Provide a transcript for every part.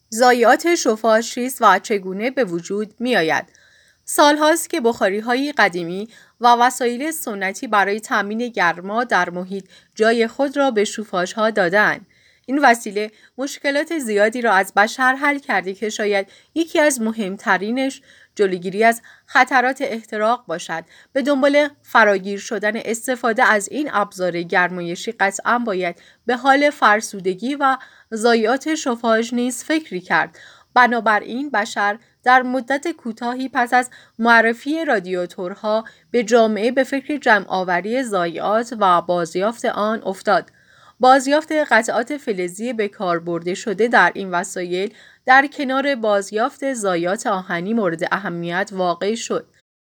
ضایعات شفاژ چیست و چگونه به وجود می آید؟ سالهاست که بخاری‌های قدیمی و وسایل سنتی برای تامین گرما در محیط جای خود را به شوفاژها دادند. این وسیله مشکلات زیادی را از بشر حل کرده که شاید یکی از مهمترینش جلوگیری از خطرات احتراق باشد. به دنبال فراگیر شدن استفاده از این ابزار گرمایشی قطعاً باید به حال فرسودگی و ضایعات شفاژ نیز فکری کرد. بنابراین بشر در مدت کوتاهی پس از معرفی رادیاتورها به جامعه به فکر جمع‌آوری ضایعات و بازیافت آن افتاد. بازیافت قطعات فلزی به کار برده شده در این وسایل در کنار بازیافت ضایعات آهنی مورد اهمیت واقع شد.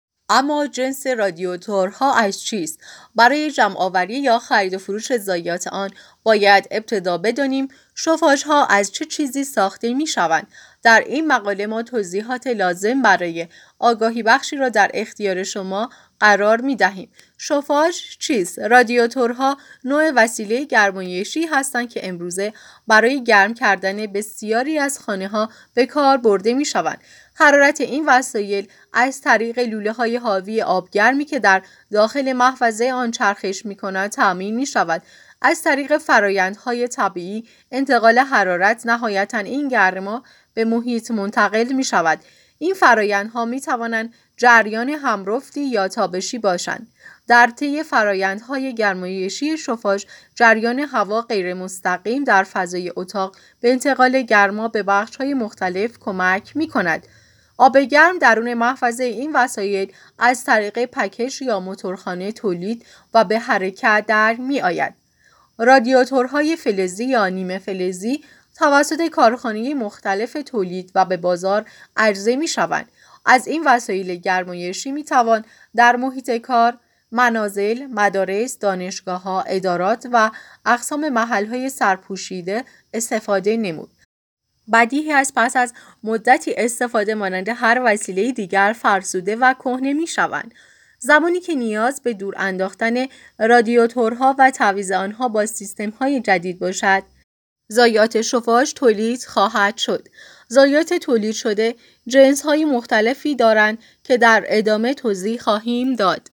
اما جنس رادیاتورها از چیست؟ برای جمع‌آوری یا خرید و فروش ضایعات آن باید ابتدا بدانیم شفاژها از چه چیزی ساخته می‌شوند. در این مقاله ما توضیحات لازم برای آگاهی بخشی را در اختیار شما قرار می‌دهیم. شفاژ چیست؟ رادیاتورها نوع وسیله گرمایشی هستند که امروزه برای گرم کردن بسیاری از خانه‌ها به کار برده می‌شوند. حرارت این وسایل از طریق لوله‌های حاوی آبگرمی که در داخل محفظه آن چرخش می‌کند تامین می‌شود. از طریق فرآیندهای طبیعی انتقال حرارت نهایتاً این گرما به محیط منتقل می‌شود. این فرآیندها می‌توانند جریان همرفتی یا تابشی باشند. در طی فرآیندهای گرمایشی شفاژ جریان هوا غیر مستقیم در فضای اتاق به انتقال گرما به بخش‌های مختلف کمک می‌کند. آب گرم درون محفظه این وسایل از طریق پکش یا موتورخانه تولید و به حرکت در می آید. رادیاتورهای فلزی یا نیمه فلزی توسط کارخانه مختلف تولید و به بازار عرضه می شوند. از این وسایل گرمایشی می توان در محیط کار، منازل، مدارس، دانشگاه‌ها، ادارات و اقسام محل‌های سرپوشیده استفاده نمود. بدیهی است پس از مدتی استفاده مانند هر وسیله دیگر فرسوده و کهنه می‌شوند. زمانی که نیاز به دور انداختن رادیاتورها و تعویض آنها با سیستم‌های جدید باشد، ضایعات شفاژ تولید خواهد شد. ضایعات تولید شده جنس‌های مختلفی دارند که در ادامه توضیح خواهیم داد.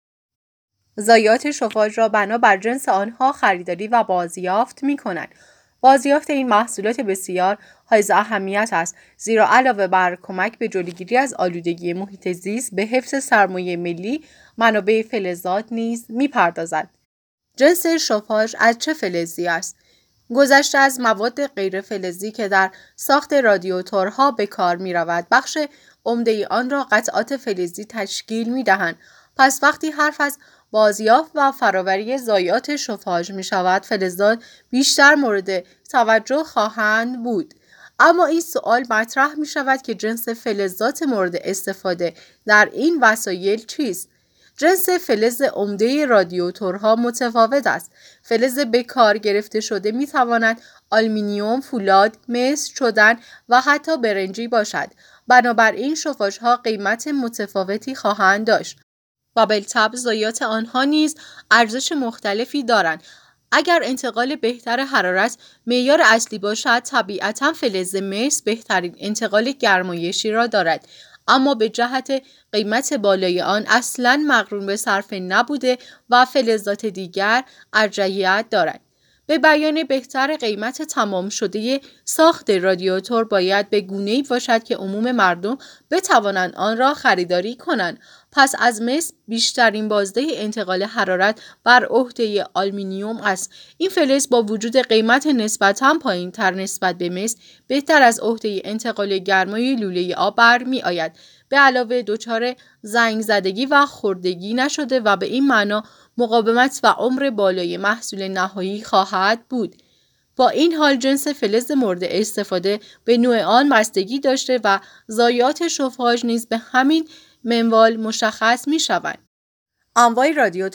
ضایعات شفاژ را بنا بر جنس آنها خریداری و بازیافت می‌کنند. بازیافت این محصولات بسیار حائز اهمیت است، زیرا علاوه بر کمک به جلوگیری از آلودگی محیط زیست به حفظ سرمایه ملی منابع فلزات نیز می‌پردازد. جنس شفاژ از چه فلزی است؟ گذشته از مواد غیر فلزی که در ساخت رادیاتورها به کار می‌رود، بخش عمده آن را قطعات فلزی تشکیل می‌دهند. پس وقتی حرف از بازیافت و فراوری ضایعات شفاژ می شود، فلزات بیشتر مورد توجه خواهند بود. اما این سوال مطرح می شود که جنس فلزات مورد استفاده در این وسایل چیست؟ جنس فلز عمده رادیاتورها متفاوت است. فلز به کار گرفته شده می تواند آلومینیوم، فولاد، مس، چدن و حتی برنجی باشد. بنابراین شفاژها قیمت متفاوتی خواهند داشت و بالطبع ضایعات آنها نیز ارزش مختلفی دارند. اگر انتقال بهتر حرارت معیار اصلی باشد، طبیعتاً فلز مس بهترین انتقال گرمایشی را دارد، اما به جهت قیمت بالای آن اصلاً مقرون به صرفه نبوده و فلزات دیگر ارجحیت دارند. به بیان بهتر قیمت تمام شده ساخت رادیاتور باید به گونه‌ای باشد که عموم مردم بتوانند آن را خریداری کنند. پس از مس بیشترین بازده انتقال حرارت بر عهده آلومینیوم است. این فلز با وجود قیمت نسبتاً پایین‌تر نسبت به مس بهتر از عهده انتقال گرمای لوله آب برمی آید. به علاوه دچار زنگ زدگی و خوردگی نشده و به این معنا مقاومت و عمر بالای محصول نهایی خواهد بود. با این حال جنس فلز مورد استفاده به نوع آن بستگی داشته و ضایعات شفاژ نیز به همین منوال مشخص می شوند. انواع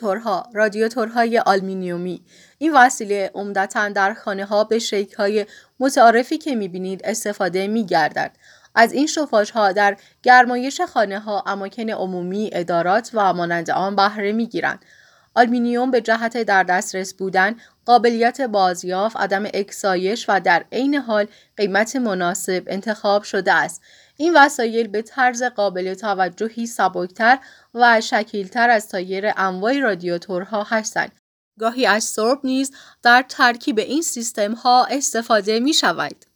رادیاتورهای آلومینیومی. این وسیله عمدتاً در خانه‌ها به شکل‌های متعارفی که می‌بینید استفاده می‌گردد. از این شفاژها در گرمایش خانه‌ها، اماکن عمومی، ادارات و مانند آن بهره می‌گیرند. آلومینیوم به جهت در دسترس بودن قابلیت بازیافت، عدم اکسایش و در عین حال قیمت مناسب انتخاب شده است. این وسایل به طرز قابل توجهی سبکتر و شکیلتر از سایر انواع رادیاتورها هستند. گاهی از سرب نیز در ترکیب این سیستم ها استفاده می شود.